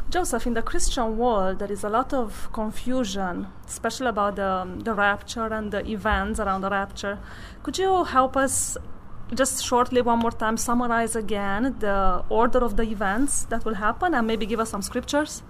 Joseph, in the Christian world, there is a lot of confusion, especially about the rapture and the events around the rapture. Could you help us just shortly one more time summarize again the order of the events that will happen and maybe give us some scriptures?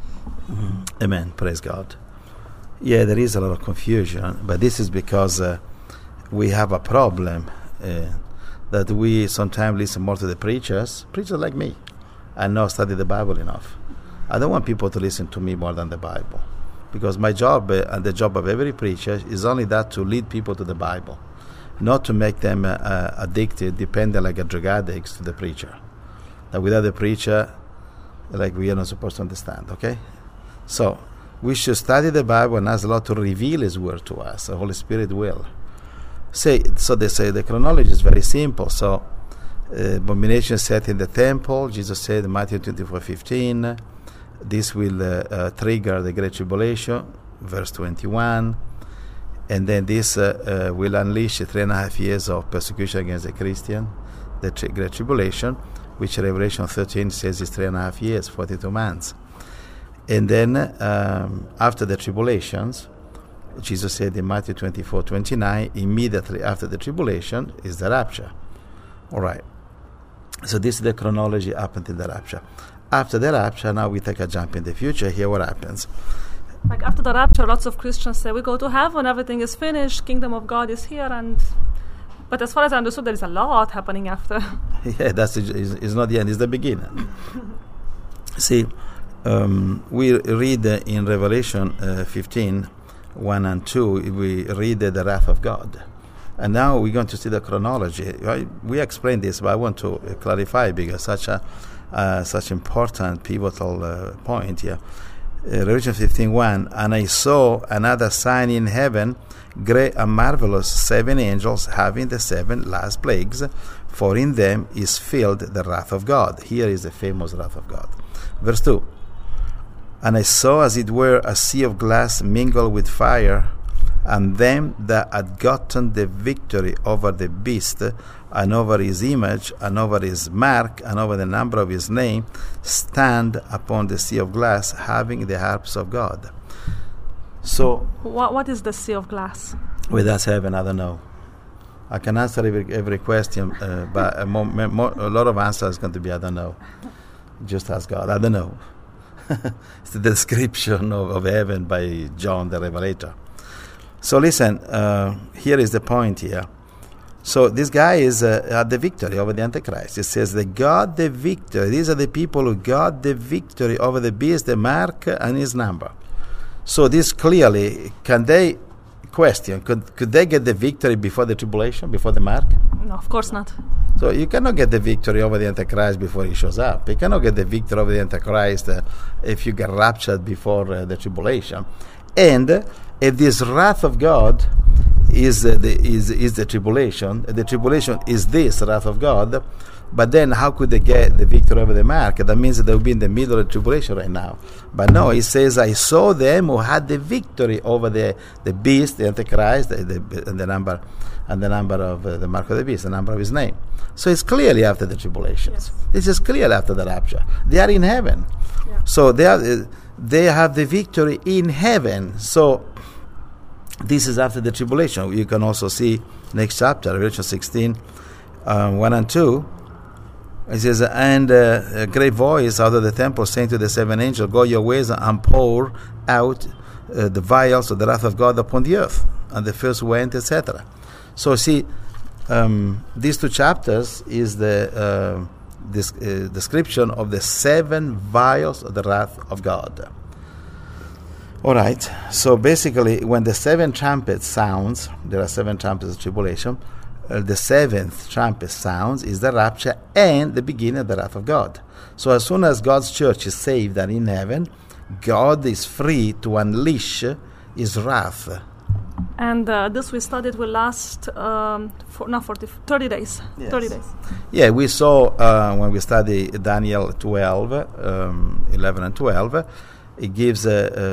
Amen. Praise God. Yeah, there is a lot of confusion, but this is because we have a problem that we sometimes listen more to the preachers like me, and not study the Bible enough. I don't want people to listen to me more than the Bible, because my job and the job of every preacher is only that, to lead people to the Bible, not to make them addicted, dependent like a drug addicts to the preacher. That without the preacher, like, we are not supposed to understand, okay? So we should study the Bible and ask the Lord to reveal His word to us. The Holy Spirit will. So they say the chronology is very simple. So abomination set in the temple, Jesus said in Matthew 24:15, this will trigger the Great Tribulation, verse 21, and then this will unleash 3.5 years of persecution against the Christian, the Great Tribulation, which Revelation 13 says is 3.5 years, 42 months. And then after the tribulations, Jesus said in Matthew 24:29, immediately after the tribulation is the rapture. All right. So this is the chronology up until the rapture. After the rapture, now we take a jump in the future. Here what happens. Like after the rapture, lots of Christians say, we go to heaven, everything is finished, kingdom of God is here. But as far as I understood, there is a lot happening after. Yeah, it's not the end, it's the beginning. See, we read in Revelation 15, 1 and 2, we read the wrath of God. And now we're going to see the chronology. We explained this, but I want to clarify, because such important pivotal point here. Revelation 15:1, and I saw another sign in heaven, great and marvelous, 7 angels having the 7 last plagues, for in them is filled the wrath of God. Here is the famous wrath of God. Verse 2, and I saw as it were a sea of glass mingled with fire, and them that had gotten the victory over the beast, and over his image, and over his mark, and over the number of his name, stand upon the sea of glass, having the harps of God. So, what is the sea of glass? Well, that's heaven. I don't know. I can answer every question, but a lot of answers is going to be I don't know. Just ask God. I don't know. It's the description of heaven by John the Revelator. So listen, here is the point here. So this guy is had the victory over the Antichrist. It says they got the victory. These are the people who got the victory over the beast, the mark, and his number. So this clearly, can they question, could they get the victory before the tribulation, before the mark? No, of course not. So you cannot get the victory over the Antichrist before he shows up. You cannot get the victory over the Antichrist if you get raptured before the tribulation. And if this wrath of God is the tribulation, the tribulation is this wrath of God, but then how could they get the victory over the mark? That means that they'll be in the middle of the tribulation right now. But no, it says, I saw them who had the victory over the beast, the Antichrist, and the number of the mark of the beast, the number of his name. So it's clearly after the tribulations. Yes. This is clearly after the rapture. They are in heaven. Yeah. So they have the victory in heaven. So this is after the tribulation. You can also see next chapter, Revelation 16, 1 and 2. It says, and a great voice out of the temple saying to the 7 angels, go your ways and pour out the vials of the wrath of God upon the earth. And the first went, etc. So see, these 2 chapters is the description of the 7 vials of the wrath of God. All right, so basically when the 7 trumpet sounds, there are 7 trumpets of tribulation, the 7th trumpet sounds is the rapture and the beginning of the wrath of God. So as soon as God's church is saved and in heaven, God is free to unleash his wrath. And this we studied will last 30 days. Yes. 30 days. Yeah, we saw when we studied Daniel 12, 11 and 12, it gives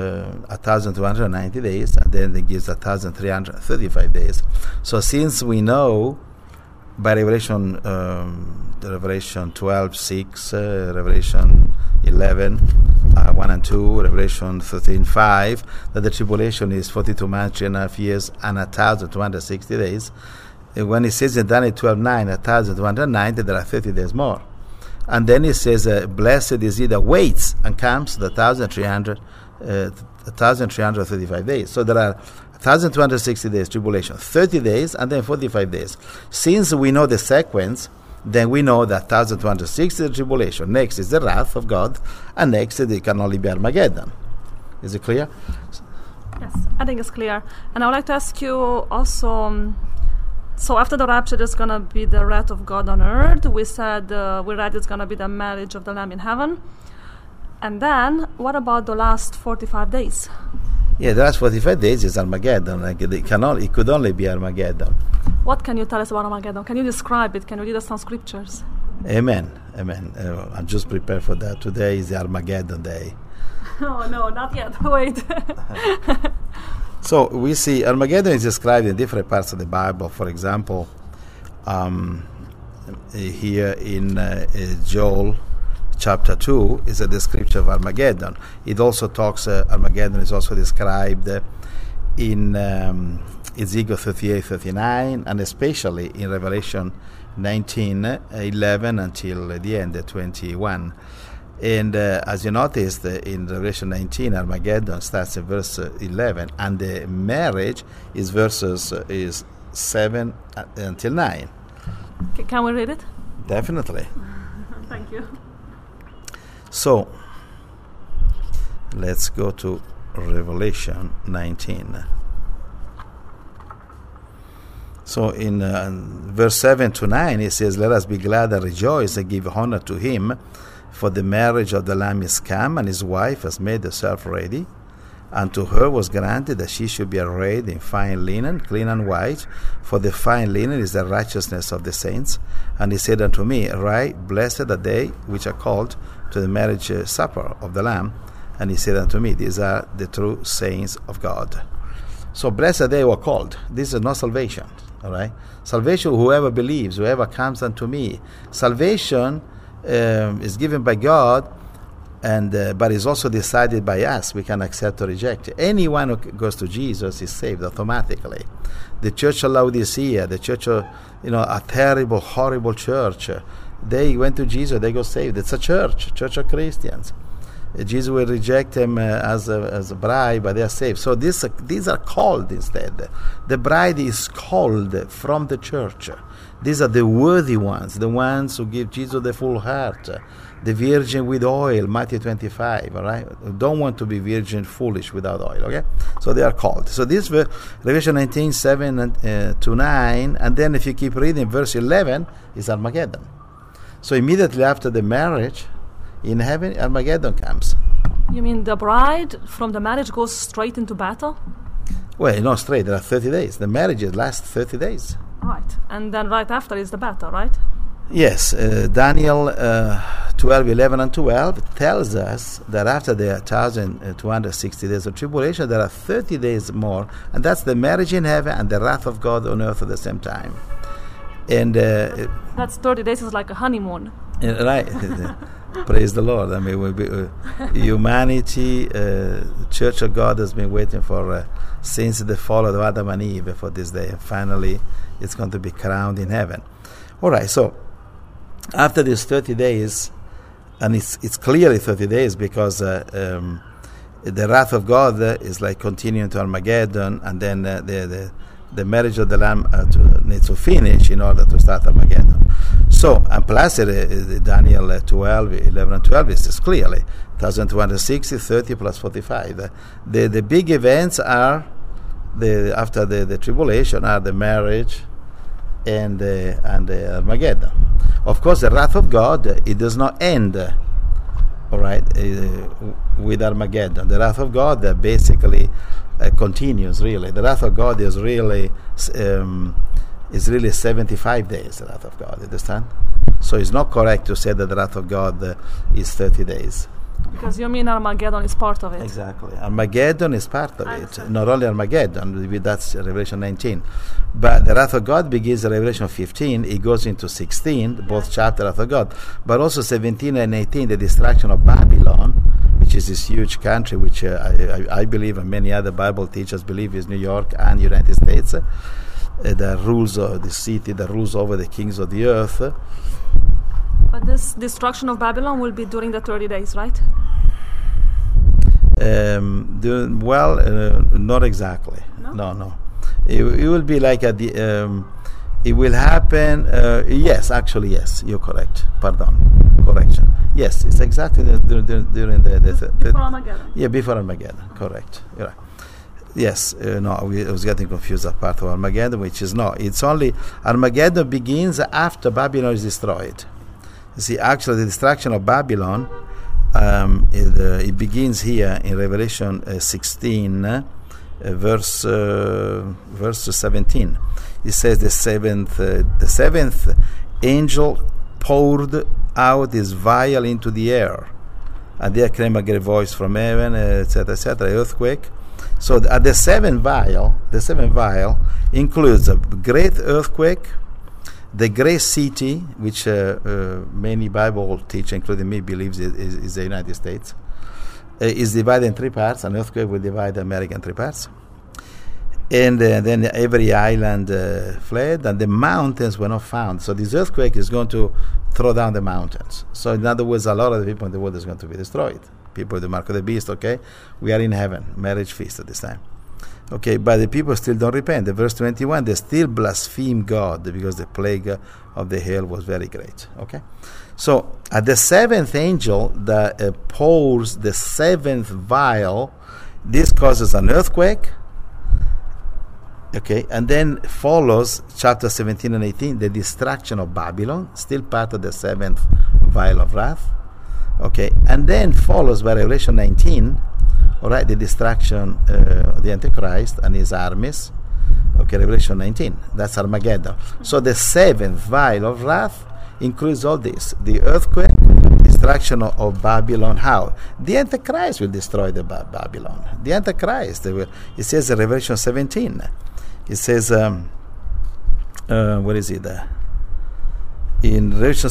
1,290 days, and then it gives 1,335 days. So since we know by Revelation 12, 6, Revelation 11, 1 and 2, Revelation 13:5, that the tribulation is 42 months, 3.5 years, and 1,260 days. When he says in Daniel 12:9, 1,290, there are 30 days more. And then he says, blessed is he that waits and comes the 1,335 days. So there are 1,260 days tribulation, 30 days, and then 45 days. Since we know the sequence, then we know that 1,260 is the tribulation. Next is the wrath of God, and next it can only be Armageddon. Is it clear? Yes, I think it's clear. And I would like to ask you also, so after the rapture, there's going to be the wrath of God on earth. We said, we read it's going to be the marriage of the Lamb in heaven. And then, what about the last 45 days? Yeah, the last 45 days is Armageddon. Like it could only be Armageddon. What can you tell us about Armageddon? Can you describe it? Can you read us some scriptures? Amen. Amen. I'm just prepared for that. Today is the Armageddon day. Oh, no, not yet. Wait. So we see Armageddon is described in different parts of the Bible. For example, here in Joel chapter 2 is a description of Armageddon. It also talks, Armageddon is also described in Ezekiel 38:39, and especially in Revelation 19:11 until the end, 21. And as you noticed, in Revelation 19, Armageddon starts in verse 11, and the marriage is verses 7 until 9. Can we read it? Definitely. Thank you. So, let's go to Revelation 19. So in verse 7 to 9, it says, let us be glad and rejoice and give honor to him, for the marriage of the Lamb is come, and his wife has made herself ready. And to her was granted that she should be arrayed in fine linen, clean and white, for the fine linen is the righteousness of the saints. And he said unto me, right, blessed are they which are called to the marriage supper of the Lamb. And he said unto me, these are the true saints of God. So blessed are they who are called. This is not salvation, all right? Salvation, whoever believes, whoever comes unto me. Salvation is given by God, and but is also decided by us. We can accept or reject. Anyone who goes to Jesus is saved automatically. The church of Laodicea, the church of, a terrible, horrible church, they went to Jesus, they got saved. It's a church of Christians. Jesus will reject them as a bride, but they are saved. So these are called instead. The bride is called from the church. These are the worthy ones, the ones who give Jesus the full heart, the virgin with oil, Matthew 25, all right? Don't want to be virgin foolish without oil, okay? So they are called. So this Revelation 19, 7 to 9, and then if you keep reading, verse 11 is Armageddon. So immediately after the marriage in heaven, Armageddon comes. You mean the bride from the marriage goes straight into battle? Well, not straight, there are 30 days. The marriages last 30 days. Right, and then right after is the battle, right? Yes, Daniel 12, 11 and 12 tells us that after the 1,260 days of tribulation, there are 30 days more, and that's the marriage in heaven and the wrath of God on earth at the same time. And that's 30 days is like a honeymoon. Right. Praise the Lord. I mean, humanity, Church of God has been waiting for since the fall of Adam and Eve for this day. And finally, it's going to be crowned in heaven. All right, so after these 30 days, and it's clearly 30 days because the wrath of God is like continuing to Armageddon, and then the marriage of the Lamb needs to finish in order to start Armageddon. So, and plus Daniel 12, 11 and 12 is clearly 1,260, 30 plus 45. The big events are, after the tribulation, are the marriage and the Armageddon. Of course, the wrath of God, it does not end, all right, with Armageddon. The wrath of God basically continues, really. The wrath of God is really 75 days, the wrath of God, understand? So it's not correct to say that the wrath of God is 30 days. Because you mean Armageddon is part of it. Exactly. Armageddon is part of it. Not only Armageddon, that's Revelation 19. But the wrath of God begins in Revelation 15. It goes into 16, both chapters of God. But also 17 and 18, the destruction of Babylon, which is this huge country, which I believe and many other Bible teachers believe is New York and United States, that rules the city, that rules over the kings of the earth. But this destruction of Babylon will be during the 30 days, right? Not exactly. No. It will be like at the. It will happen. Yes, actually, yes. You're correct. Correction. Yes, it's exactly during the before Armageddon. Yeah, before Armageddon. Correct. You're right. Yes. I was getting confused that part of Armageddon, which is no. It's only Armageddon begins after Babylon is destroyed. You see, actually, the destruction of Babylon. It begins here in Revelation 16, verse 17. It says the seventh angel poured out his vial into the air, and there came a great voice from heaven, etc., earthquake. So the seventh vial includes a great earthquake, the great city, which many Bible teachers, including me, believes is the United States, is divided in three parts. An earthquake will divide America in three parts. And then every island fled, and the mountains were not found. So this earthquake is going to throw down the mountains. So in other words, a lot of the people in the world is going to be destroyed. People with the mark of the beast, okay? We are in heaven, marriage feast at this time. Okay, but the people still don't repent. The verse 21, they still blaspheme God because the plague of the hail was very great. Okay, so at the seventh angel that pours the seventh vial, this causes an earthquake. Okay, and then follows chapter 17 and 18, the destruction of Babylon, still part of the seventh vial of wrath. Okay, and then follows by Revelation 19. All right, the destruction of the Antichrist and his armies. Okay, Revelation 19. That's Armageddon. So the seventh vial of wrath includes all this: the earthquake, destruction of Babylon. How? The Antichrist will destroy the Babylon. The Antichrist. It says in Revelation 17. It says, where is it? In Revelation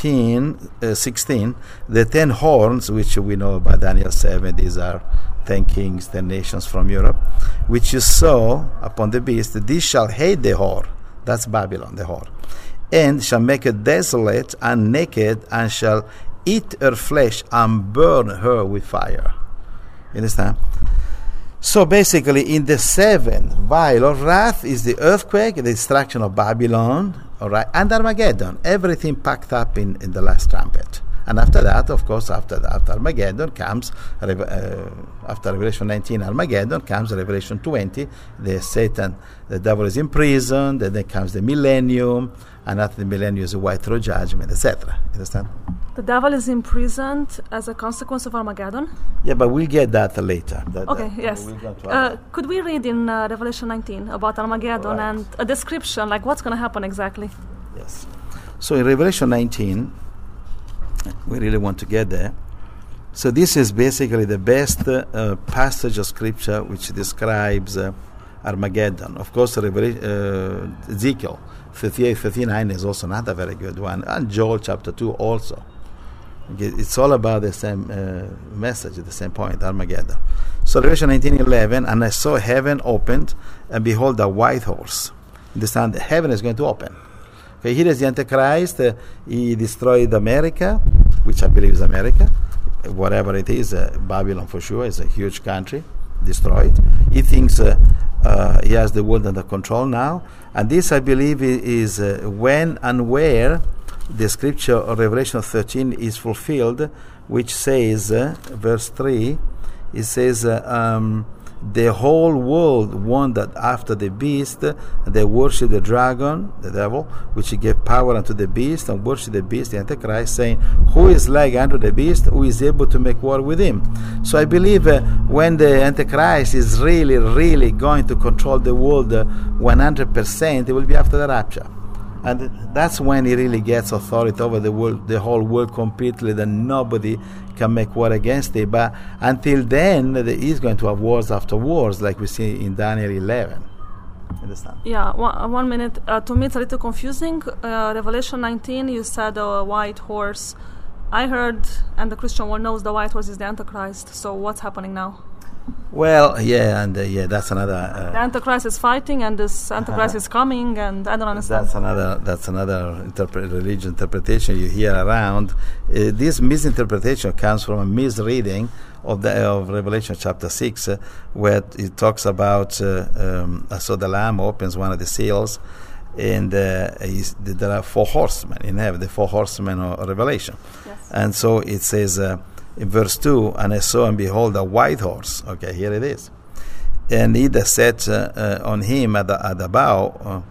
16, the 10 horns, which we know by Daniel 7, these are 10 kings, 10 nations from Europe, which you saw upon the beast, these shall hate the whore, that's Babylon, the whore, and shall make her desolate and naked, and shall eat her flesh and burn her with fire. You understand? So basically, in the seventh vial of wrath is the earthquake, the destruction of Babylon, all right, and Armageddon, everything packed up in the last trumpet. And after that, of course, after Armageddon comes, after Revelation 19, Armageddon comes Revelation 20, the devil is imprisoned, and then comes the millennium, and after the millennium is a white throne judgment, etc. You understand? The devil is imprisoned as a consequence of Armageddon? Yeah, but we'll get that later. Yes. Could we read in Revelation 19 about Armageddon and a description, like what's going to happen exactly? Yes. So in Revelation 19, we really want to get there. So this is basically the best passage of scripture which describes Armageddon. Of course, Ezekiel 38-39 is also not a very good one, and Joel chapter 2 also. Okay, it's all about the same message at the same point, Armageddon. So Revelation 19:11, and I saw heaven opened, and behold a white horse. Understand, heaven is going to open. Okay, here is the Antichrist. He destroyed America, which I believe is America. Whatever it is, Babylon for sure is a huge country, destroyed. He thinks he has the world under control now. And this, I believe, is when and where the scripture of Revelation 13 is fulfilled, which says, verse 3, it says, the whole world wondered after the beast. They worship the dragon, the devil, which he gave power unto the beast, and worship the beast, the Antichrist, saying, who is like unto the beast, who is able to make war with him? So I believe when the Antichrist is really, really going to control the world 100%, it will be after the rapture. And that's when he really gets authority over the world, the whole world completely, that nobody can make war against it. But until then, he's going to have wars after wars, like we see in Daniel 11. Understand? Yeah, 1 minute. To me, it's a little confusing. Revelation 19, you said a white horse. I heard, and the Christian world knows, the white horse is the Antichrist. So what's happening now? Well, that's another. The Antichrist is fighting, and this Antichrist is coming, and I don't understand. That's another religious interpretation you hear around. This misinterpretation comes from a misreading of Revelation chapter 6, where it talks about so the Lamb opens one of the seals, and there are 4 horsemen in heaven, the 4 horsemen of Revelation. Yes. And so it says in verse 2, and I saw and behold a white horse. Okay, here it is. And he that sat on him at the bow,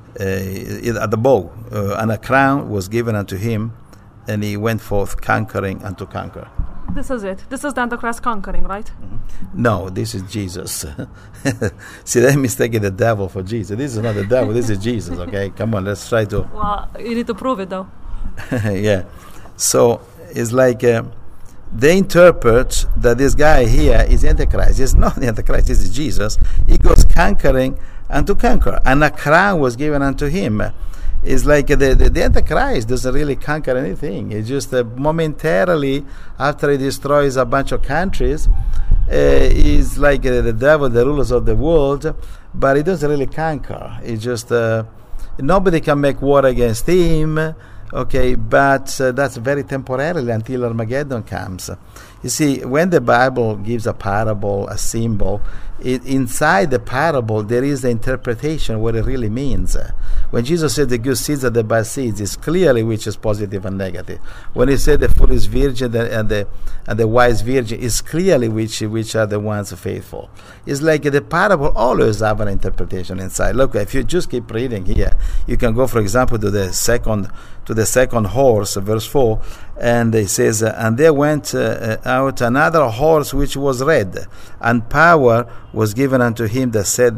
at the bow, and a crown was given unto him, and he went forth conquering and to conquer. This is it. This is the Antichrist conquering, right? Mm-hmm. No, this is Jesus. See, they're mistaking the devil for Jesus. This is not the devil. This is Jesus, okay? Come on, let's try to... Well, you need to prove it, though. Yeah. So, it's like they interpret that this guy here is Antichrist. He's not the Antichrist. This is Jesus. He goes conquering and to conquer. And a crown was given unto him. It's like the Antichrist doesn't really conquer anything. It's just momentarily, after he destroys a bunch of countries, he's like the devil, the rulers of the world, but he doesn't really conquer. It's just nobody can make war against him. Okay, but that's very temporarily until Armageddon comes. You see, when the Bible gives a parable, a symbol, inside the parable there is the interpretation what it really means. When Jesus said the good seeds and the bad seeds, it's clearly which is positive and negative. When he said the foolish virgin and the wise virgin, it's clearly which are the ones faithful. It's like the parable always have an interpretation inside. Look, if you just keep reading here, you can go, for example, to the second horse, verse 4, and it says, and there went out another horse which was red, and power was given unto him that said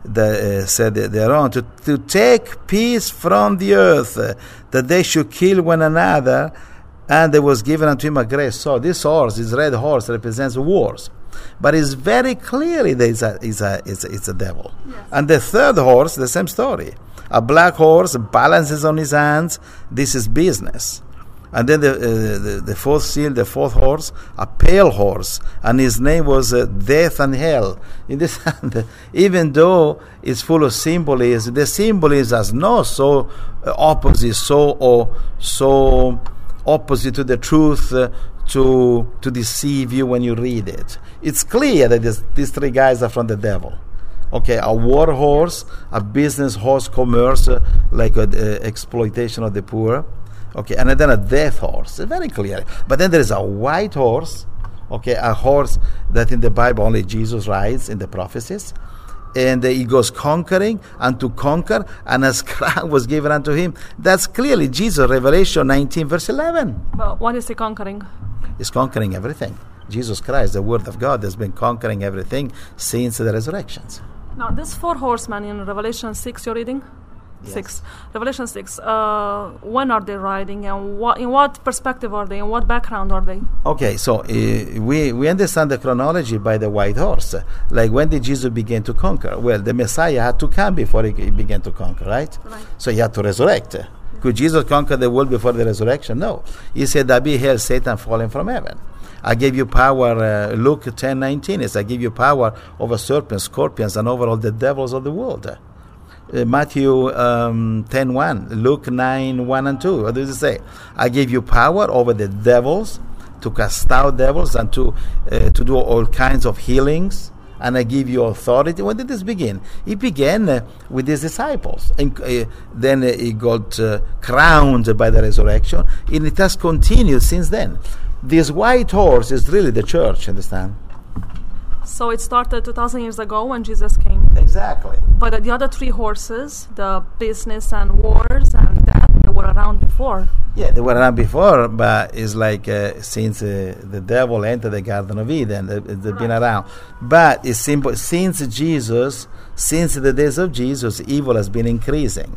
thereon to take peace from the earth, that they should kill one another, and there was given unto him a great sword. This horse, this red horse, represents wars, but it's very clearly that it's a devil. Yes. And the third horse, the same story. A black horse balances on his hands. This is business. And then the fourth seal, the fourth horse, a pale horse, and his name was Death and Hell. In this, even though it's full of symbolism, the symbolism is not so opposite, so opposite to the truth, to deceive you when you read it. It's clear that these 3 guys are from the devil. Okay, a war horse, a business horse, commerce, like exploitation of the poor. Okay, and then a death horse. It's very clear. But then there is a white horse. Okay, a horse that in the Bible only Jesus rides in the prophecies. And he goes conquering and to conquer, and a crown was given unto him. That's clearly Jesus, Revelation 19, verse 11. But what is he conquering? He's conquering everything. Jesus Christ, the Word of God, has been conquering everything since the resurrections. Now, this 4 horsemen in Revelation 6 you're reading? Yes. 6. Revelation 6. When are they riding, and in what perspective are they? In what background are they? Okay, so we understand the chronology by the white horse. Like, when did Jesus begin to conquer? Well, the Messiah had to come before he began to conquer, right? So he had to resurrect. Could Jesus conquer the world before the resurrection? No. He said, I beheld Satan falling from heaven. I gave you power, Luke 10:19 is, I give you power over serpents, scorpions, and over all the devils of the world. Matthew 10:1, Luke 9:1 and 2. What does it say? I gave you power over the devils, to cast out devils, and to do all kinds of healings, and I give you authority. When did this begin? It began with his disciples, and then he got crowned by the resurrection, and it has continued since then. This white horse is really the church, understand? So it started 2,000 years ago when Jesus came. Exactly. But the other 3 horses, the business and wars and death, they were around before. Yeah, they were around before, but it's like since the devil entered the Garden of Eden, they've been around. But it's simple. Since the days of Jesus, evil has been increasing.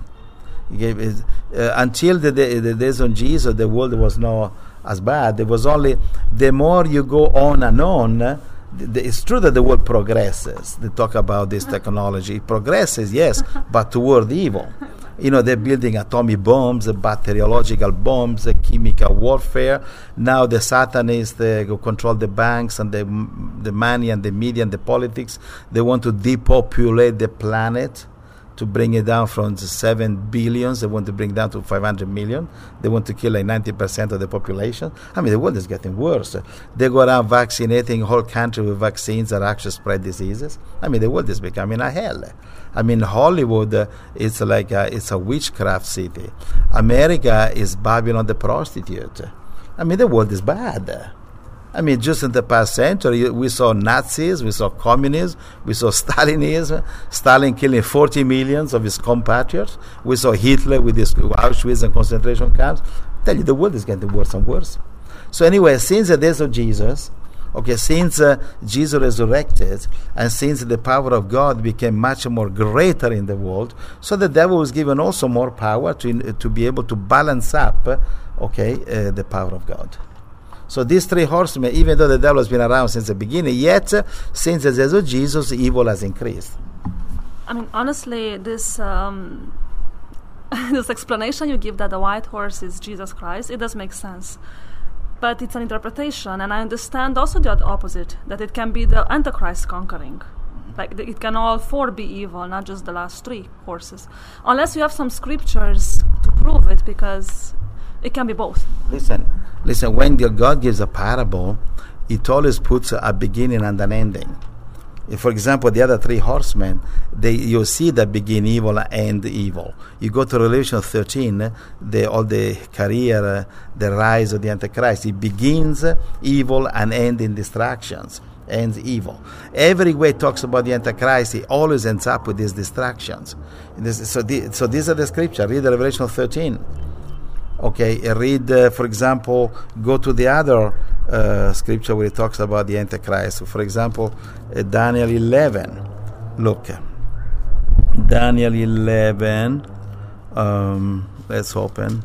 Until the days of Jesus, the world was not as bad. There was only, the more you go on and on, it's true that the world progresses. They talk about this technology. It progresses, yes, but toward evil. They're building atomic bombs, bacteriological bombs, chemical warfare. Now the Satanists who control the banks and the money and the media and the politics. They want to depopulate the planet, to bring it down from 7 billion. They want to bring it down to 500 million. They want to kill like 90% of the population. The world is getting worse. They go around vaccinating whole country with vaccines that actually spread diseases. The world is becoming a hell. Hollywood, it's like it's a witchcraft city. America is Babylon the prostitute. The world is bad. Just in the past century, we saw Nazis, we saw communism, we saw Stalinism, Stalin killing 40 million of his compatriots. We saw Hitler with his Auschwitz and concentration camps. I tell you, the world is getting worse and worse. So anyway, since the days of Jesus, since Jesus resurrected, and since the power of God became much more greater in the world, so the devil was given also more power to be able to balance up, the power of God. So these three horsemen, even though the devil has been around since the beginning, yet since the days of Jesus, evil has increased. Honestly, this this explanation you give that the white horse is Jesus Christ, it does make sense. But it's an interpretation, and I understand also the opposite, that it can be the Antichrist conquering. Like it can all four be evil, not just the last three horses. Unless you have some scriptures to prove it, because it can be both. Listen, when God gives a parable, it always puts a beginning and an ending. For example, the other three horsemen, you see that begin evil and end evil. You go to Revelation 13, all the career, the rise of the Antichrist. It begins evil and ends in distractions, ends evil. Every way it talks about the Antichrist, it always ends up with these distractions. So these are the scriptures. Read Revelation 13. Read, for example, go to the other scripture where it talks about the Antichrist. For example, Daniel 11. Look, Daniel 11. Let's open.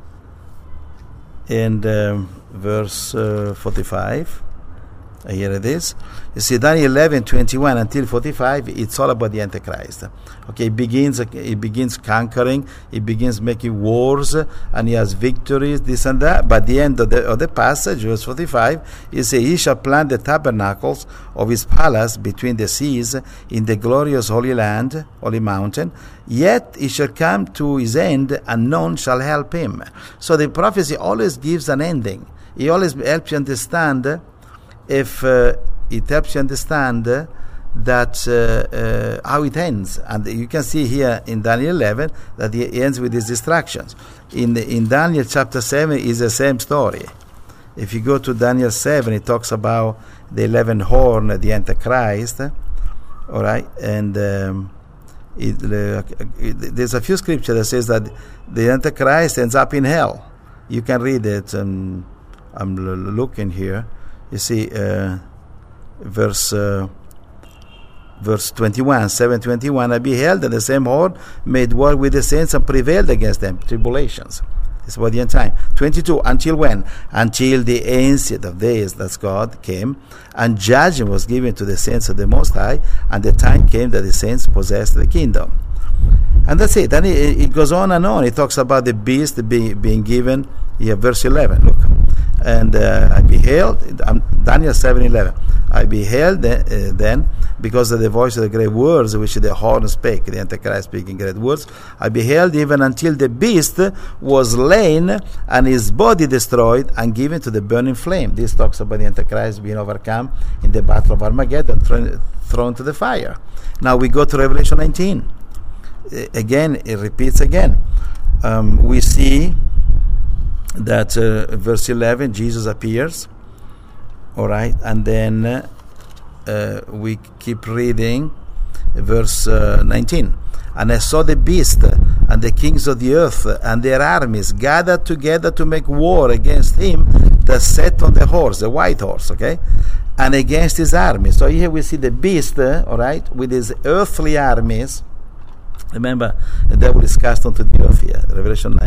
And verse 45. Here it is. You see, Daniel 11:21 until 45. It's all about the Antichrist. It begins conquering. It begins making wars, and he has victories, this and that. But at the end of the passage, verse 45, he says, "He shall plant the tabernacles of his palace between the seas in the glorious holy land, holy mountain. Yet he shall come to his end, and none shall help him." So the prophecy always gives an ending. It always helps you understand. If it helps you understand that how it ends, and you can see here in Daniel 11 that it ends with these distractions. In Daniel chapter 7 is the same story. If you go to Daniel 7, it talks about the 11 horn, the Antichrist. All right, and there's a few scriptures that says that the Antichrist ends up in hell. You can read it. I'm looking here. You see, verse 21, 7:21. "I beheld that the same horn made war with the saints and prevailed against them." Tribulations. It's about the end time. 22. "Until when? Until the Ancient of Days," that's God, "came, and judgment was given to the saints of the Most High, and the time came that the saints possessed the kingdom." And that's it. Then it goes on and on. It talks about the beast being given. Here, verse 11. Look. And I beheld, Daniel 7:11. "I beheld then, because of the voice of the great words which the horn spake," the Antichrist speaking great words, "I beheld even until the beast was slain, and his body destroyed, and given to the burning flame." This talks about the Antichrist being overcome in the battle of Armageddon, thrown to the fire. Now we go to Revelation 19. Again, it repeats again. We see that verse 11, Jesus appears. All right, and then we keep reading verse 19. "And I saw the beast and the kings of the earth and their armies gathered together to make war against him that sat on the horse," the white horse, "and against his army." So here we see the beast, all right, with his earthly armies. Remember, the devil is cast onto the earth here. Revelation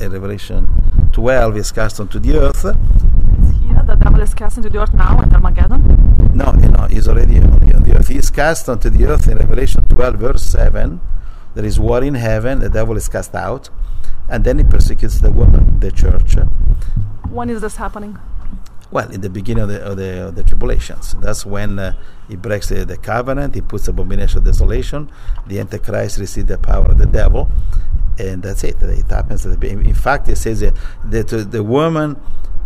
12 is cast onto the earth. Here, the devil is cast into the earth now at Armageddon? No, he's already on the earth. He is cast onto the earth in Revelation 12, verse 7. there is war in heaven, the devil is cast out, and then he persecutes the woman, the church. When is this happening? Well, in the beginning of the tribulations. That's when he breaks the covenant, he puts abomination of desolation, the Antichrist receives the power of the devil, and that's it. It happens. In fact, it says that the woman,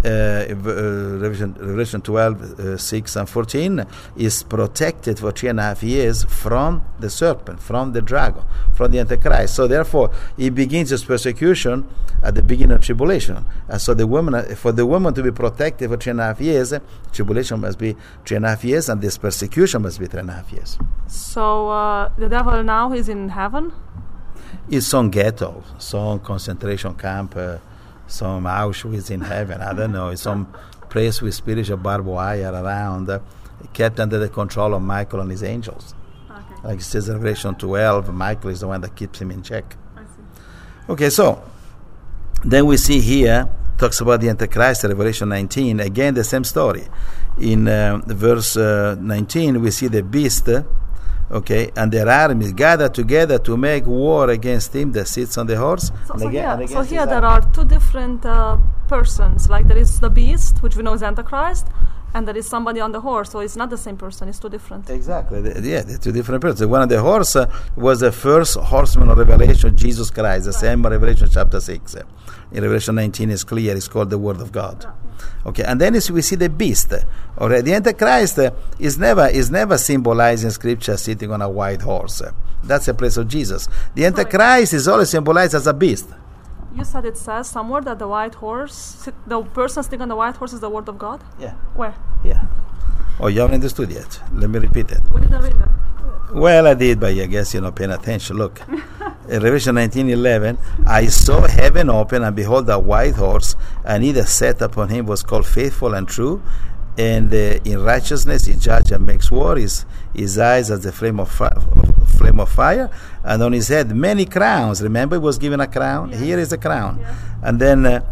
Revelation 12, 6 and 14, is protected for 3.5 years from the serpent, from the dragon, from the Antichrist. So therefore, he begins his persecution at the beginning of tribulation. And so for the woman to be protected for 3.5 years, tribulation must be 3.5 years, and this persecution must be 3.5 years. So the devil now is in heaven? It's some ghetto, some concentration camp, some Auschwitz in heaven. I don't know. It's some place with spiritual barbed wire around, kept under the control of Michael and his angels. Okay. Like it says in Revelation 12, Michael is the one that keeps him in check. I see. Okay, so then we see here, talks about the Antichrist, Revelation 19. Again, the same story. In verse 19, we see the beast, okay, and their armies gather together to make war against him that sits on the horse. So here there are two different persons. Like there is the beast, which we know is Antichrist, and there is somebody on the horse. So it's not the same person. It's two different. Exactly. They're two different persons. One on the horse was the first horseman of Revelation, Jesus Christ, the same Revelation chapter 6. In Revelation 19 is clear. It's called the Word of God. Okay, and then we see the beast. Alright, the Antichrist is never symbolized in Scripture sitting on a white horse. That's the place of Jesus. The Antichrist is always symbolized as a beast. You said it says somewhere that the white horse, the person sitting on the white horse is the Word of God? Yeah. Where? Yeah. Oh, you haven't understood yet. Let me repeat it. We didn't read that. Well, I did, but I guess you're not paying attention. Look, in Revelation 19:11, I saw heaven open, and behold, a white horse, and he that sat upon him was called Faithful and True, and in righteousness he judges and makes war. His eyes as the flame of fire, and on his head many crowns. Remember, he was given a crown. Yes. Here is a crown, Yes. and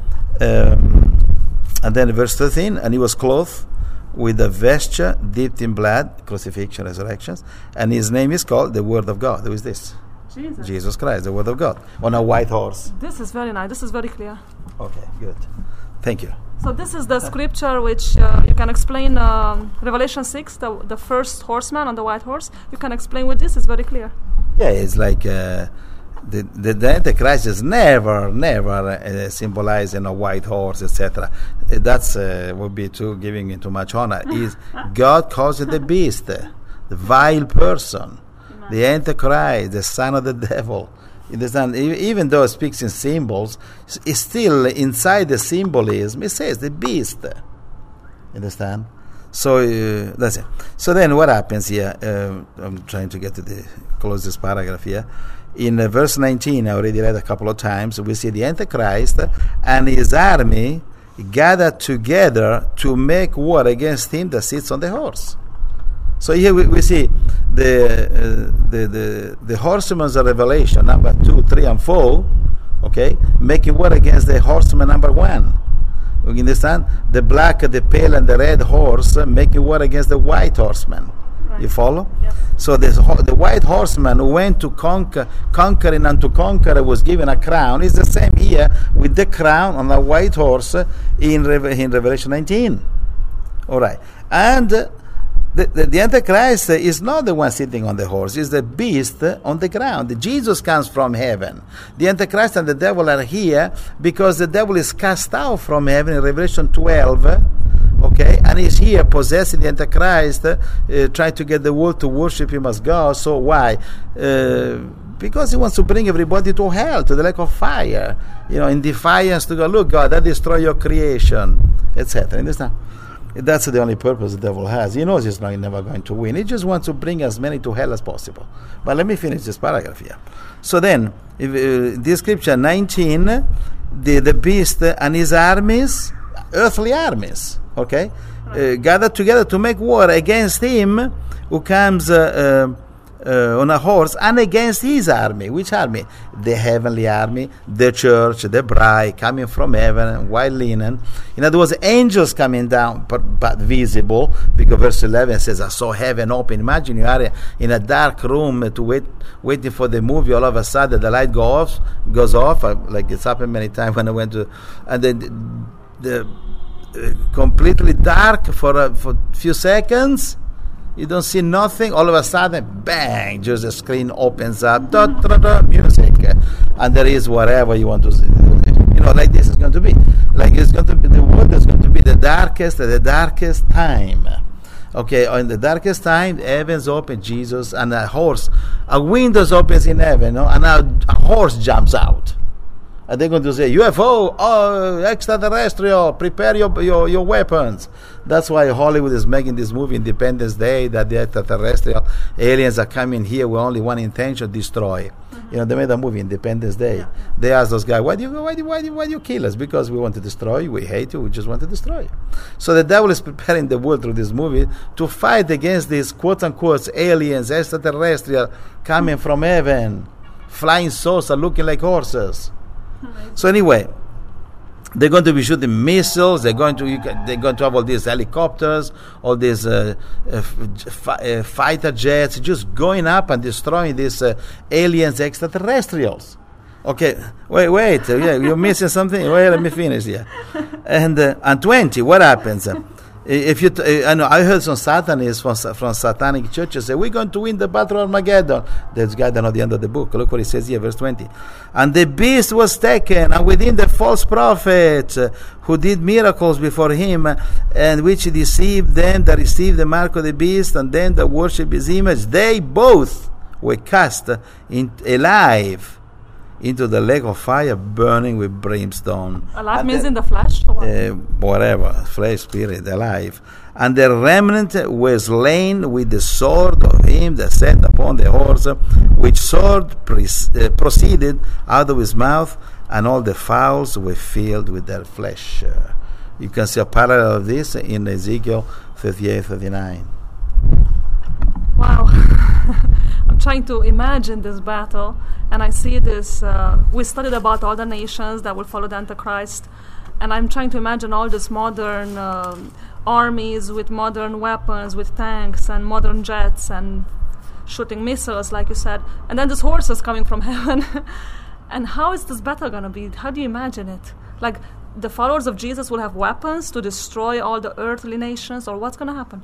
then verse 13, and he was clothed with a vesture dipped in blood, crucifixion, resurrections, and his name is called the Word of God. Who is this? Jesus Christ, the Word of God, on a white horse. This is very nice. This is very clear. Okay, good. Thank you. So this is the scripture which you can explain, Revelation 6, the first horseman on the white horse. You can explain with this. It's very clear. Yeah, it's like the Antichrist is never symbolized in a white horse, etc. That's would be giving it too much honor. God calls it the beast, the vile person, the Antichrist, the son of the devil. You understand? Even though it speaks in symbols, it's still inside the symbolism. It says the beast. You understand? So that's it. So then, what happens here? I'm trying to get to the closest paragraph here. In verse 19, I already read a couple of times. We see the Antichrist and his army gathered together to make war against him that sits on the horse. So here we see the horsemen of Revelation, number 2, 3, and 4, okay, making war against the horseman number 1. You understand? The black, the pale, and the red horse making war against the white horseman. Right. You follow? Yep. So the white horseman who went to conquering and to conquer was given a crown. It's the same here with the crown on a white horse in Revelation 19. All right. And the Antichrist is not the one sitting on the horse. It's the beast on the ground. Jesus comes from heaven. The Antichrist and the devil are here because the devil is cast out from heaven in Revelation 12. Okay, and he's here possessing the Antichrist, trying to get the world to worship him as God. So why? Because he wants to bring everybody to hell, to the lake of fire. You know, in defiance to God. Look, God, I destroy your creation, etc. Understand? That's the only purpose the devil has. He knows he's never going to win. He just wants to bring as many to hell as possible. But let me finish this paragraph here. So then, this scripture 19, the beast and his armies, earthly armies, okay, gathered together to make war against him who comes on a horse, and against his army. Which army? The heavenly army, the church, the bride coming from heaven, white linen. In other words, angels coming down, but visible, because verse 11 says, I saw heaven open. Imagine you are in a dark room waiting for the movie. All of a sudden, the light goes off, like it's happened many times when I went to, and then the completely dark for a few seconds. You don't see nothing. All of a sudden, bang! Just the screen opens up. Music, and there is whatever you want to see. Like this is going to be. Like it's going to be. The world is going to be the darkest time. Okay, in the darkest time, heavens open, Jesus, and a windows opens in heaven, and a horse jumps out. And they're going to say, UFO, extraterrestrial, prepare your weapons. That's why Hollywood is making this movie, Independence Day, that the extraterrestrial aliens are coming here with only one intention, destroy. They made a movie, Independence Day. Yeah. They asked those guys, why do you kill us? Because we want to destroy you, we hate you, we just want to destroy you. So the devil is preparing the world through this movie to fight against these quote-unquote aliens, extraterrestrial, coming from heaven, flying saucer looking like horses. So anyway, they're going to be shooting missiles. They're going to have all these helicopters, all these fighter jets, just going up and destroying these aliens, extraterrestrials. Okay, wait, you're missing something. Wait, let me finish here. And 20, what happens? If you, I heard some Satanists from satanic churches say, we're going to win the battle of Armageddon. That's God at the end of the book. Look what it says here, verse 20. And the beast was taken, and within the false prophet who did miracles before him, and which deceived them that received the mark of the beast, and them that worship his image, they both were cast alive into the lake of fire burning with brimstone. Alive means in the flesh? Or what? Whatever, flesh, spirit, alive. And the remnant was slain with the sword of him that sat upon the horse, which sword proceeded out of his mouth, and all the fowls were filled with their flesh. You can see a parallel of this in Ezekiel 38-39. Wow. I'm trying to imagine this battle, and I see this. We studied about all the nations that will follow the Antichrist, and I'm trying to imagine all these modern armies with modern weapons, with tanks and modern jets and shooting missiles, like you said, and then these horses coming from heaven. And how is this battle going to be? How do you imagine it? Like, the followers of Jesus will have weapons to destroy all the earthly nations, or what's going to happen?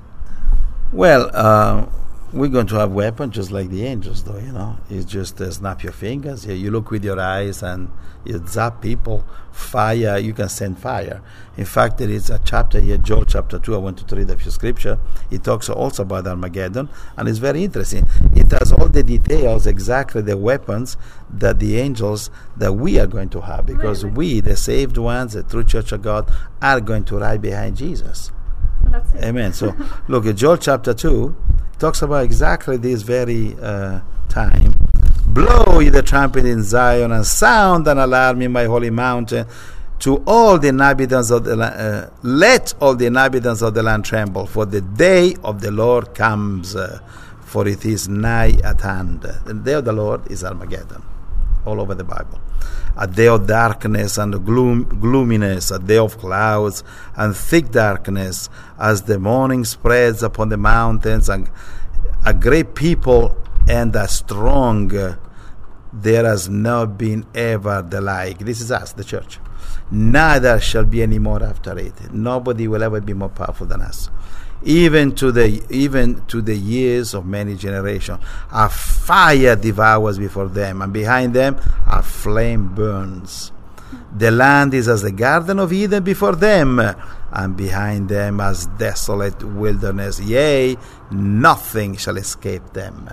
Well, we're going to have weapons just like the angels, though, It's just snap your fingers. You look with your eyes and you zap people. Fire, you can send fire. In fact, there is a chapter here, Joel chapter 2. I wanted to read a few scripture. It talks also about Armageddon, and it's very interesting. It has all the details, exactly the weapons that the angels, that we are going to have, because we, the saved ones, the true church of God, are going to ride behind Jesus. Amen. So look at Joel chapter 2. Talks about exactly this very time. Blow ye the trumpet in Zion, and sound an alarm in my holy mountain. To all the inhabitants of the land, let all the inhabitants of the land tremble, for the day of the Lord comes, for it is nigh at hand. The day of the Lord is Armageddon, all over the Bible. A day of darkness and gloominess, a day of clouds and thick darkness, as the morning spreads upon the mountains, and a great people and a strong, there has not been ever the like. This is us, the church. Neither shall be any more after it. Nobody will ever be more powerful than us. Even to the years of many generations, a fire devours before them, and behind them a flame burns. The land is as the Garden of Eden before them, and behind them as desolate wilderness. Yea, nothing shall escape them.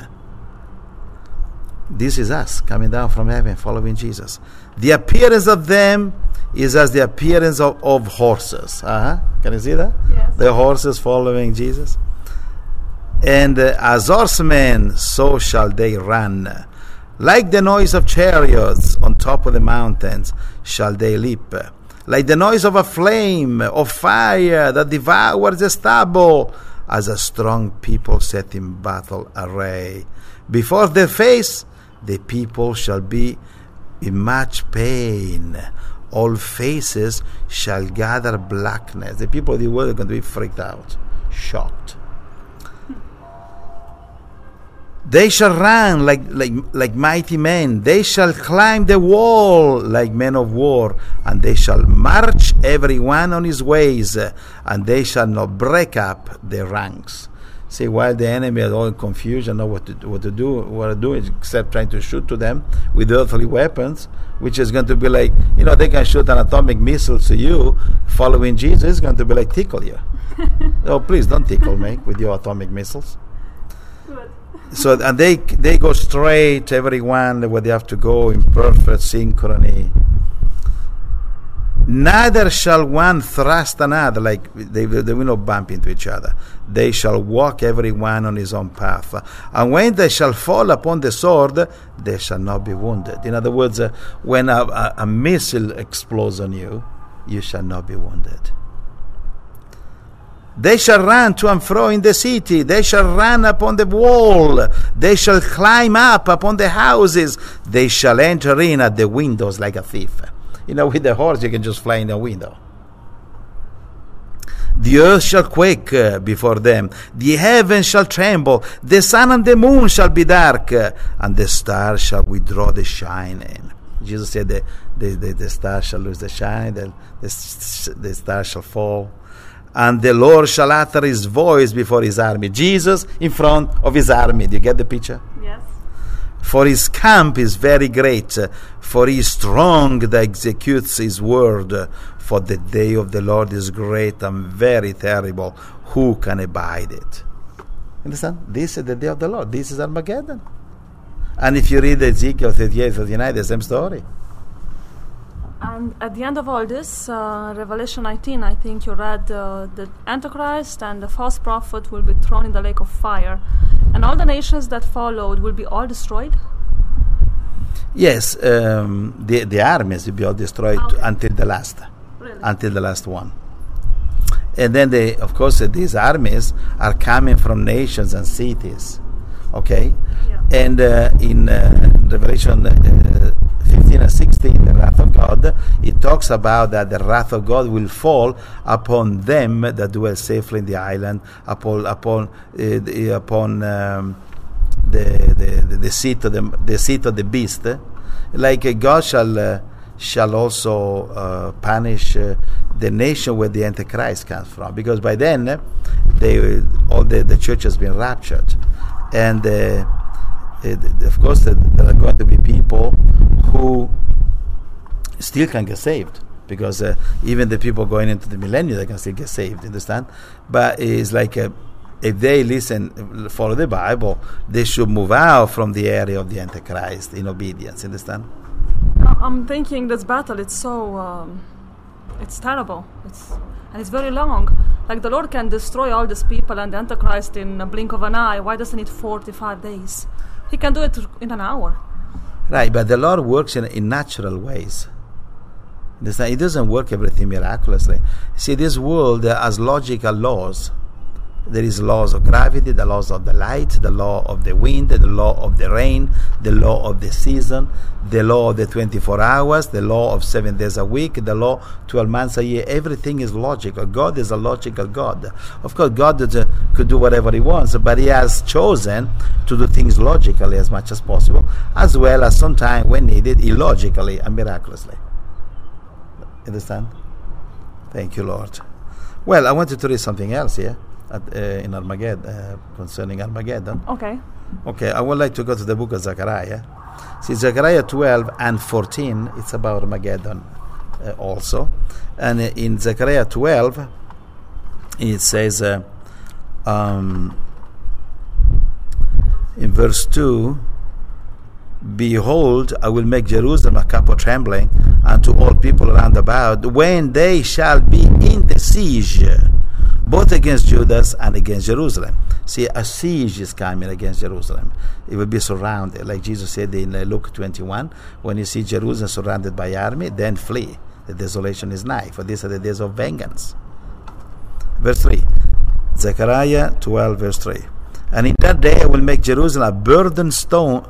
This is us coming down from heaven, following Jesus. The appearance of them is as the appearance of horses. Can you see that? Yes. The horses following Jesus. And as horsemen, so shall they run. Like the noise of chariots on top of the mountains shall they leap. Like the noise of a flame of fire that devours the stubble, as a strong people set in battle array. Before their face, the people shall be in much pain. All faces shall gather blackness. The people of the world are going to be freaked out, shocked. They shall run like mighty men. They shall climb the wall like men of war. And they shall march every one on his ways. And they shall not break up their ranks. See, while the enemy is all in confusion, know what to do, except trying to shoot to them with earthly weapons, which is going to be like, they can shoot an atomic missile to you. Following Jesus is going to be like tickle you. Oh, please don't tickle me with your atomic missiles. Good. So, and they go straight, everyone where they have to go in perfect synchrony. Neither shall one thrust another, like they will not bump into each other. They shall walk every one on his own path. And when they shall fall upon the sword, they shall not be wounded. In other words, when a missile explodes on you, you shall not be wounded. They shall run to and fro in the city. They shall run upon the wall. They shall climb up upon the houses. They shall enter in at the windows like a thief. With the horse, you can just fly in the window. The earth shall quake before them. The heavens shall tremble. The sun and the moon shall be dark. And the stars shall withdraw the shining. Jesus said the stars shall lose the shine. The stars shall fall. And the Lord shall utter his voice before his army. Jesus in front of his army. Do you get the picture? Yes. For his camp is very great, for he is strong that executes his word. For the day of the Lord is great and very terrible. Who can abide it? Understand? This is the day of the Lord. This is Armageddon. And if you read Ezekiel 38, 39, the same story. And at the end of all this, Revelation 19, I think you read the Antichrist and the false prophet will be thrown in the lake of fire. And all the nations that followed will be all destroyed? Yes, the armies will be all destroyed until the last. Really? Until the last one. And then, of course, these armies are coming from nations and cities. Okay? Yeah. And in Revelation 15 and 16, the wrath of God, it talks about that the wrath of God will fall upon them that dwell safely in the island, upon the seat of the beast. Like God shall also punish the nation where the Antichrist comes from, because by then all the church has been raptured, and of course there are going to be people who still can get saved, because even the people going into the millennium, they can still get saved, understand? But it's like if they follow the Bible, they should move out from the area of the Antichrist in obedience, understand? I'm thinking this battle, it's so it's terrible, and it's very long. Like the Lord can destroy all these people and the Antichrist in a blink of an eye. Why does he need 45 days? He can do it in an hour. Right, but the Lord works in natural ways. He doesn't work everything miraculously. See, this world has logical laws. There is laws of gravity, the laws of the light, the law of the wind, the law of the rain, the law of the season, the law of the 24 hours, the law of 7 days a week, the law 12 months a year. Everything is logical. God is a logical God. Of course, God could do whatever he wants, but he has chosen to do things logically as much as possible, as well as sometimes, when needed, illogically and miraculously. Understand? Thank you, Lord. Well, I wanted to read something else here. In Armageddon, concerning Armageddon. Okay, I would like to go to the book of Zechariah. See, Zechariah 12 and 14, it's about Armageddon also. And in Zechariah 12, it says, in verse 2, "Behold, I will make Jerusalem a cup of trembling unto all people round about, when they shall be in the siege, both against Judah and against Jerusalem." See, a siege is coming against Jerusalem. It will be surrounded, like Jesus said in Luke 21, when you see Jerusalem surrounded by army, then flee. The desolation is nigh, for these are the days of vengeance. Verse 3, Zechariah 12 verse 3. And in that day I will make Jerusalem a burdensome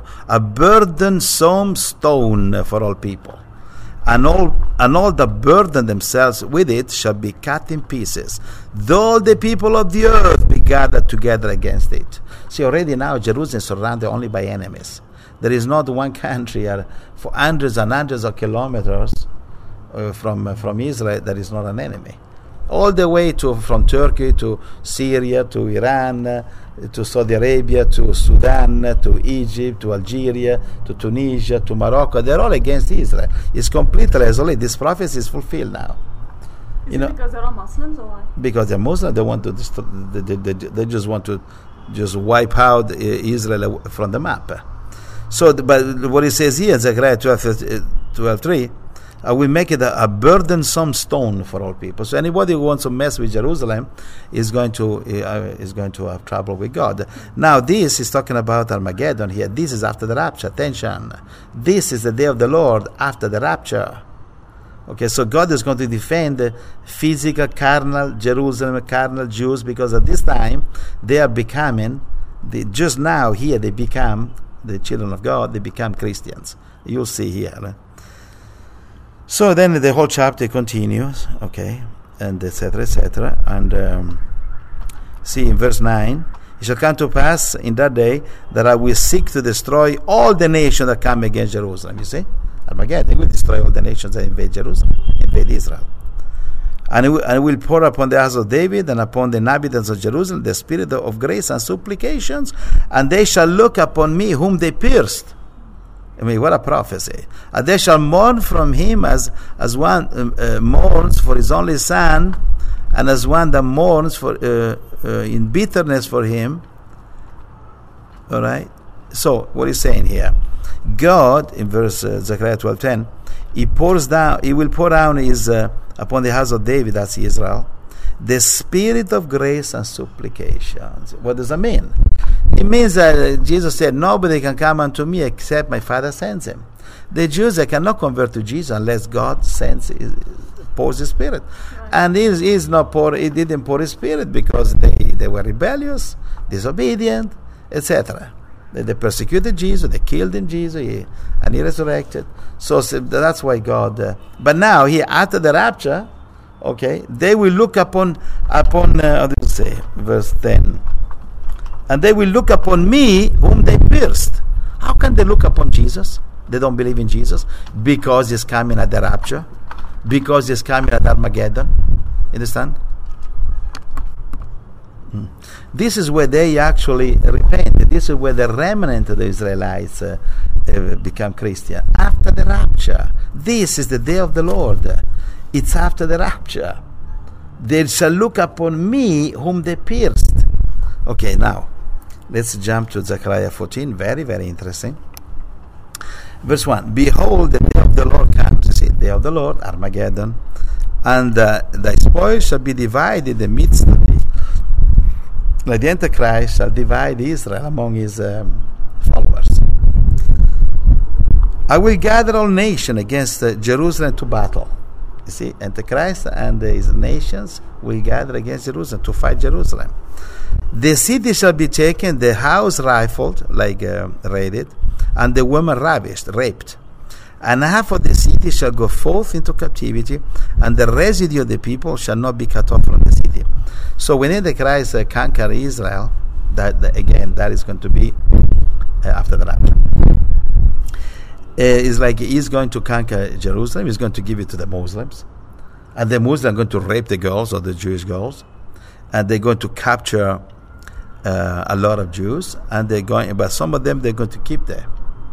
stone for all people. And all that burden themselves with it shall be cut in pieces. Though the people of the earth be gathered together against it. See, already now Jerusalem is surrounded only by enemies. There is not one country for hundreds and hundreds of kilometers from Israel that is not an enemy. All the way from Turkey to Syria to Iran to Saudi Arabia to Sudan to Egypt to Algeria to Tunisia to Morocco, they're all against Israel. It's completely isolated. This prophecy is fulfilled now. Is it because they're all Muslims or why? Because they're Muslims, they want to they just want to wipe out Israel from the map. So, but what it says here, Zechariah 12:3. I will make it a burdensome stone for all people. So anybody who wants to mess with Jerusalem is going to have trouble with God. Now this is talking about Armageddon here. This is after the rapture. Attention. This is the day of the Lord after the rapture. Okay, so God is going to defend physical, carnal Jerusalem, carnal Jews, because at this time they are becoming, just now here they become the children of God, they become Christians. You'll see here. Right? So then the whole chapter continues, okay, and etc., etc. And see in verse 9, it shall come to pass in that day that I will seek to destroy all the nations that come against Jerusalem. You see? Armageddon will destroy all the nations that invade Jerusalem, invade Israel. And I will pour upon the house of David and upon the inhabitants of Jerusalem the spirit of grace and supplications, and they shall look upon me whom they pierced. I mean, what a prophecy. And they shall mourn from him as one mourns for his only son, and as one that mourns for in bitterness for him. All right? So, what he's saying here, God, in verse Zechariah 12:10, he will pour down his upon the house of David, that's Israel, the spirit of grace and supplications. What does that mean? It means that Jesus said, nobody can come unto me except my Father sends him. The Jews, they cannot convert to Jesus unless God pours his spirit. Right. And he didn't pour his spirit because they were rebellious, disobedient, etc. They persecuted Jesus, they killed him, Jesus, and he resurrected. So that's why God... but now, here, after the rapture, okay, they will look upon how do you say, verse 10, and they will look upon me whom they pierced. How can they look upon Jesus? They don't believe in Jesus because he's coming at the rapture, because he's coming at Armageddon. Understand? This is where they actually repent. This is where the remnant of the Israelites become Christian. After the rapture. This is the day of the Lord. It's after the rapture. They shall look upon me whom they pierced. Okay, now, let's jump to Zechariah 14. Very, very interesting. Verse 1. Behold, the day of the Lord comes. You see, day of the Lord, Armageddon. And thy spoil shall be divided in the midst of thee. Like the Antichrist shall divide Israel among his followers. I will gather all nations against Jerusalem to battle. You see, Antichrist and his nations will gather against Jerusalem to fight Jerusalem. The city shall be taken, the house rifled, like raided, and the woman ravished, raped. And half of the city shall go forth into captivity, and the residue of the people shall not be cut off from the city. So when Antichrist conquer Israel, that is going to be after the rapture. It's like he's going to conquer Jerusalem, he's going to give it to the Muslims, and the Muslims are going to rape the girls, or the Jewish girls, and they're going to capture a lot of Jews, and but some of them they're going to keep there.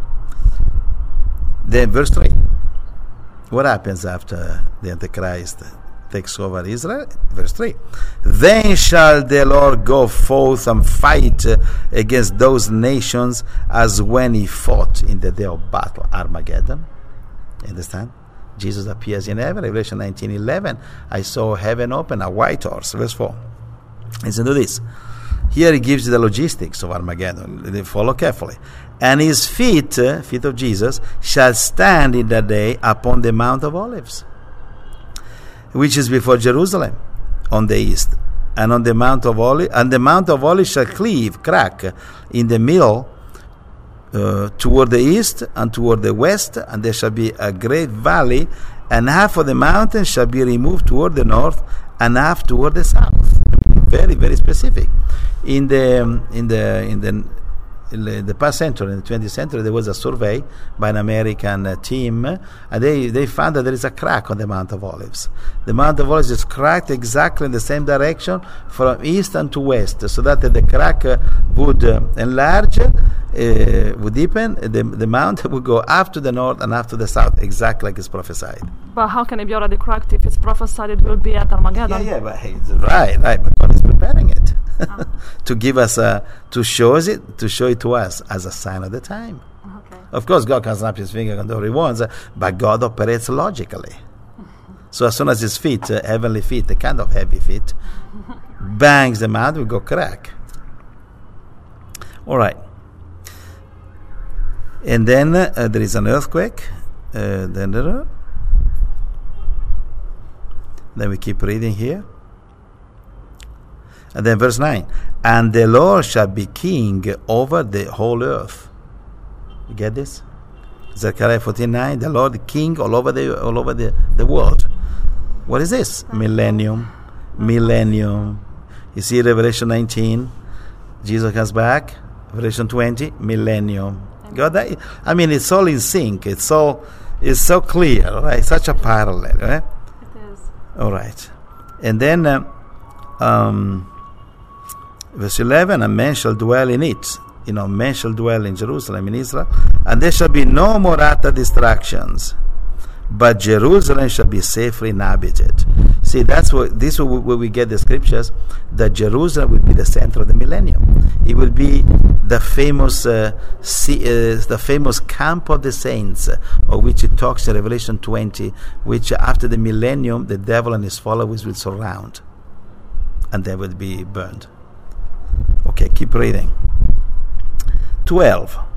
Then verse 3. What happens after the Antichrist takes over Israel? Verse 3. Then shall the Lord go forth and fight against those nations as when he fought in the day of battle, Armageddon. Understand? Jesus appears in heaven, Revelation 19:11. I saw heaven open, a white horse. Verse 4. Listen to this. Here he gives you the logistics of Armageddon. Follow carefully. And his feet of Jesus, shall stand in that day upon the Mount of Olives, which is before Jerusalem on the east. and on the Mount of Olives, and the Mount of Olives shall crack in the middle toward the east and toward the west, and there shall be a great valley, and half of the mountain shall be removed toward the north, and half toward the south. Very, very specific. In the past century, in the 20th century, there was a survey by an American team, and they found that there is a crack on the Mount of Olives. The Mount of Olives is cracked exactly in the same direction from east and to west, so that the crack would enlarge, would deepen, the mountain would go up to the north and up to the south, exactly like it's prophesied. But how can it be already cracked if it's prophesied it will be at Armageddon? Yeah, but right, but God is preparing it. To give us to show it to us as a sign of the time. Okay. Of course, God can snap his finger and do what he wants, but God operates logically. So as soon as his feet, heavenly feet, the kind of heavy feet, bangs them out, we go crack. All right. And then there is an earthquake. Then we keep reading here. And then verse 9, and the Lord shall be king over the whole earth. You get this? Zechariah 14:9, the Lord king all over the world. What is this? Millennium. You see Revelation 19, Jesus comes back. Revelation 20, millennium. God, I mean, it's all in sync. It's so clear, right? Such a parallel, right? It is. All right. And then verse 11, and men shall dwell in it. Men shall dwell in Jerusalem, in Israel, and there shall be no more utter distractions, but Jerusalem shall be safely inhabited. See, this is where we get the scriptures that Jerusalem will be the center of the millennium. It will be the famous camp of the saints, of which it talks in Revelation 20, which after the millennium the devil and his followers will surround, and they will be burned. Okay, keep reading. 12.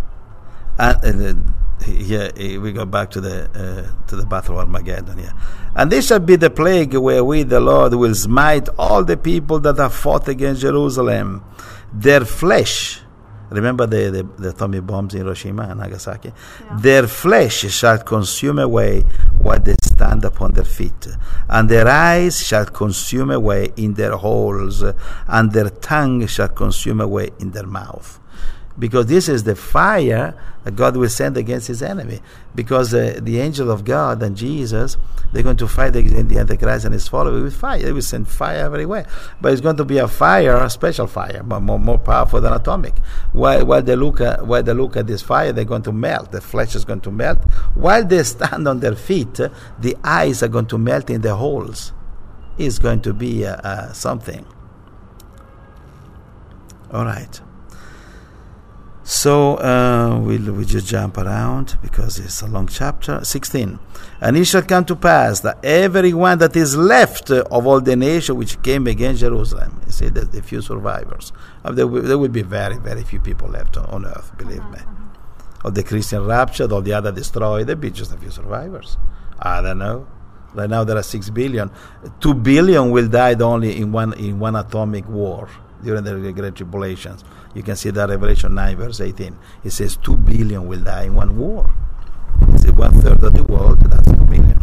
Here we go back to the battle of Armageddon here. And this shall be the plague wherewith the Lord will smite all the people that have fought against Jerusalem. Their flesh, remember the atomic bombs in Hiroshima and Nagasaki? Yeah. Their flesh shall consume away while they stand upon their feet, and their eyes shall consume away in their holes, and their tongue shall consume away in their mouth. Because this is the fire that God will send against his enemy. Because the angel of God and Jesus, they're going to fight against the Antichrist and his followers with fire. They will send fire everywhere. But it's going to be a fire, a special fire, more powerful than atomic. While they look at this fire, they're going to melt. The flesh is going to melt. While they stand on their feet, the eyes are going to melt in the holes. It's going to be something. All right. So we'll just jump around because it's a long chapter. 16. And it shall come to pass that everyone that is left of all the nation which came against Jerusalem, you see, the few survivors. There will be very, very few people left on earth, believe me. Of the Christian rapture, all the other destroyed, there'll be just a few survivors. I don't know. Right now there are 6 billion. 2 billion will die only in one atomic war during the Great Tribulations. You can see that Revelation 9 verse 18. It says 2 billion will die in one war. It's 1/3 of the world, that's 2 billion.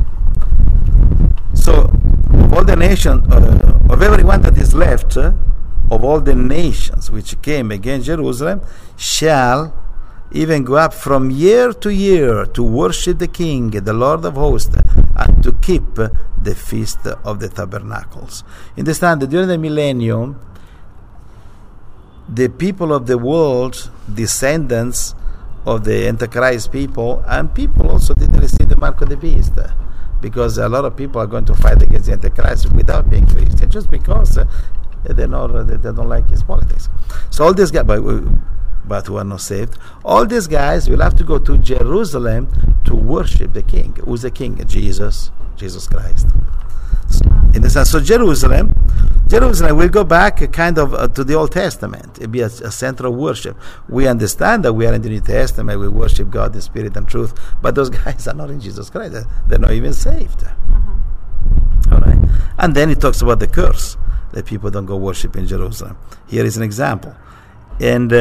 So, of all the nations, of everyone that is left, of all the nations which came against Jerusalem, shall even go up from year to year to worship the King, the Lord of hosts, and to keep the feast of the tabernacles. Understand that during the millennium, the people of the world, descendants of the Antichrist people, and people also didn't receive the mark of the beast, because a lot of people are going to fight against the Antichrist without being Christian, just because they don't like his politics. So all these guys, but who are not saved, all these guys will have to go to Jerusalem to worship the King. Who's the King? Jesus Christ. So Jerusalem will go back kind of to the Old Testament. It'll be a center of worship. We understand that we are in the New Testament. We worship God in spirit and truth. But those guys are not in Jesus Christ. They're not even saved. All right. And then it talks about the curse. that people don't go worship in Jerusalem. Here is an example. And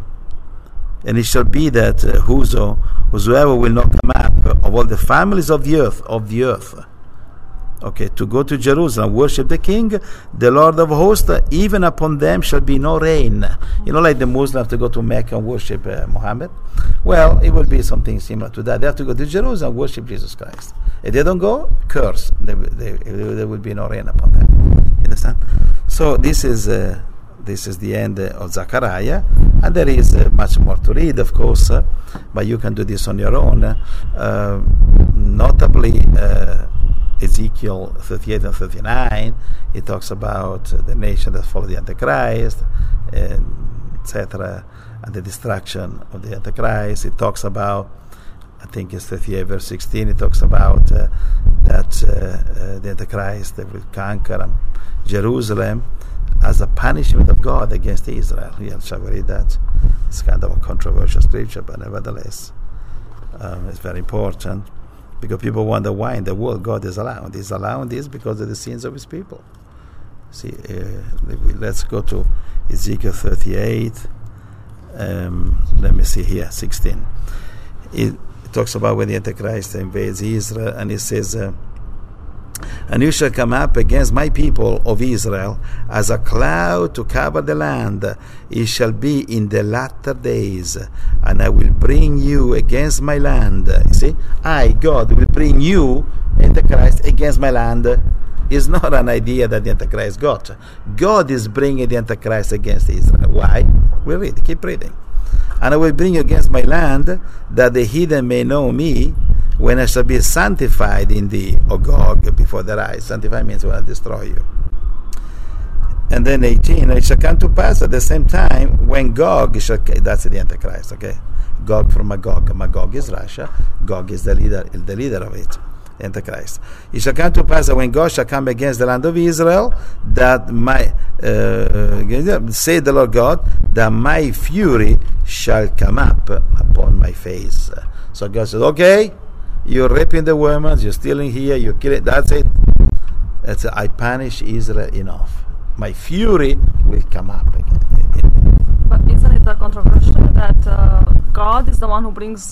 it shall be that whosoever will not come up of all the families of the earth, okay, to go to Jerusalem, worship the King, the Lord of hosts, even upon them shall be no rain. You know, like the Muslims have to go to Mecca and worship Muhammad. Well, it will be something similar to that. They have to go to Jerusalem and worship Jesus Christ. If they don't go, curse. There will be no rain upon them. You understand? So this is the end of Zechariah, and there is much more to read, of course, but you can do this on your own. Notably, Ezekiel 38 and 39, it talks about the nation that follow the Antichrist, etc., and the destruction of the Antichrist. It talks about, I think it's 38 verse 16, it talks about that the Antichrist will conquer Jerusalem as a punishment of God against Israel. Shall we read that? It's kind of a controversial scripture, but nevertheless, it's very important, because people wonder why in the world God is allowing. He's allowing this because of the sins of his people. See, let's go to Ezekiel 38. Let me see here, 16. It talks about when the Antichrist invades Israel, and it says, and you shall come up against my people of Israel as a cloud to cover the land. It shall be in the latter days, and I will bring you against my land. You see, I, God, will bring you, Antichrist, against my land. It's not an idea that the Antichrist got. God is bringing the Antichrist against Israel. Why? We'll read. Keep reading. And I will bring you against my land, that the heathen may know me, when I shall be sanctified in thee, O Gog, before their eyes. Sanctify means when I destroy you. And then 18, it shall come to pass at the same time when Gog shall, that's the Antichrist, okay? Gog from Magog. Magog is Russia. Gog is the leader of it, Antichrist. It shall come to pass that when God shall come against the land of Israel, that say the Lord God, that my fury shall come up upon my face. So God says, okay, you're raping the women, you're stealing here, you're killing, that's it. I punish Israel enough. My fury will come up again. But isn't it controversial that God is the one who brings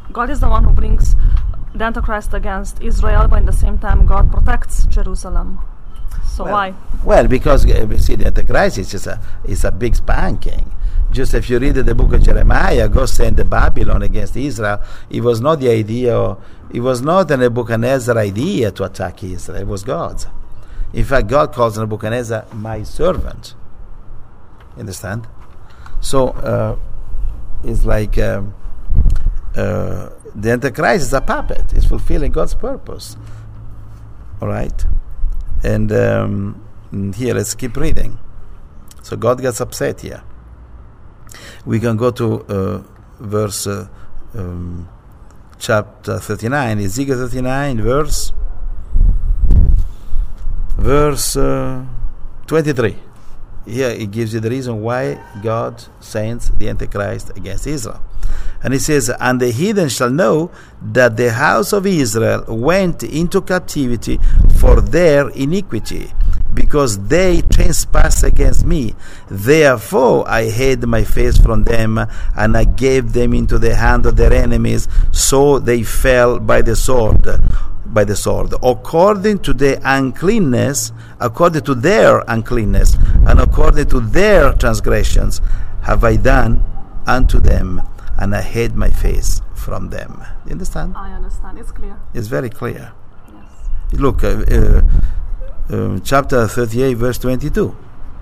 the Antichrist against Israel, but at the same time God protects Jerusalem? So why? Well, because see, the Antichrist is a big spanking. Just if you read the book of Jeremiah, God sent the Babylon against Israel. It was not the idea. It was not a Nebuchadnezzar idea to attack Israel. It was God's. In fact, God calls Nebuchadnezzar my servant. Understand? So it's like the Antichrist is a puppet. It's fulfilling God's purpose. All right. And here, let's keep reading. So God gets upset here. We can go to verse chapter 39, Ezekiel 39, verse 23. Here it gives you the reason why God sends the Antichrist against Israel. And it says, and the heathen shall know that the house of Israel went into captivity for their iniquity, because they trespassed against me. Therefore I hid my face from them, and I gave them into the hand of their enemies, so they fell by the sword. According to their uncleanness, and according to their transgressions, have I done unto them, and I hid my face from them. You understand? I understand. It's clear. It's very clear. Yes. Look, chapter 38, verse 22.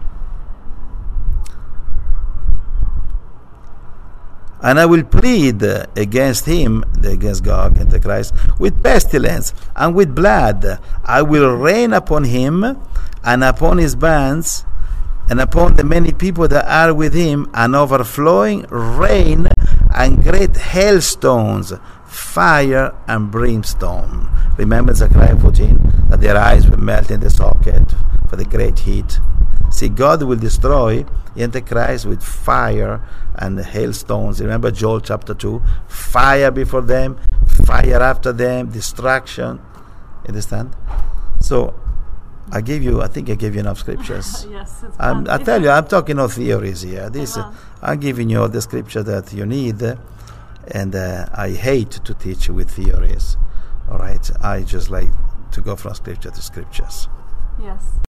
And I will plead against him, against Gog, Antichrist, with pestilence and with blood. I will rain upon him and upon his bands and upon the many people that are with him, an overflowing rain and great hailstones, fire and brimstone. Remember Zechariah 14, that their eyes will melt in the socket for the great heat. See, God will destroy the Antichrist with fire and hailstones. Remember Joel chapter 2, fire before them, fire after them, destruction. Understand? So I think I gave you enough scriptures. Yes, it's I tell you, I'm talking no theories here. I'm giving you all the scripture that you need, and I hate to teach with theories. All right, I just like to go from scripture to scriptures. Yes.